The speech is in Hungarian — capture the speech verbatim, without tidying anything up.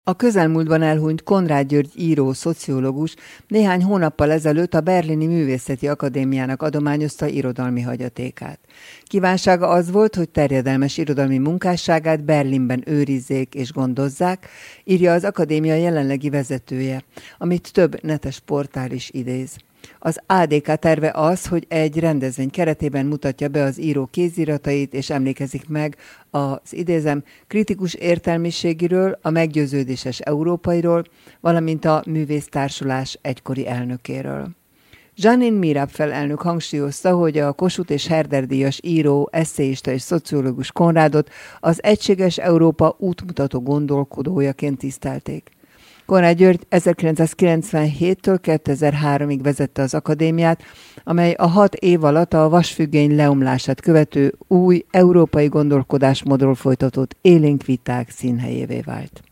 A közelmúltban elhunyt Konrád György író, szociológus néhány hónappal ezelőtt a Berlini Művészeti Akadémiának adományozta irodalmi hagyatékát. Kívánsága az volt, hogy terjedelmes irodalmi munkásságát Berlinben őrizzék és gondozzák, írja az akadémia jelenlegi vezetője, amit több netes portál is idéz. Az á dé ká terve az, hogy egy rendezvény keretében mutatja be az író kéziratait, és emlékezik meg az, idézem, kritikus értelmiségiről, a meggyőződéses európairól, valamint a művésztársulás egykori elnökéről. Jeanine Mirabfel elnök hangsúlyozta, hogy a Kossuth és Herder-díjas író, esszéista és szociológus Konrádot az egységes Európa útmutató gondolkodójaként tisztelték. Konrád György ezerkilencszázkilencvenhéttől kétezer-háromig vezette az akadémiát, amely a hat év alatt a vasfüggöny leomlását követő új európai gondolkodásmódról folytatott élénk viták színhelyévé vált.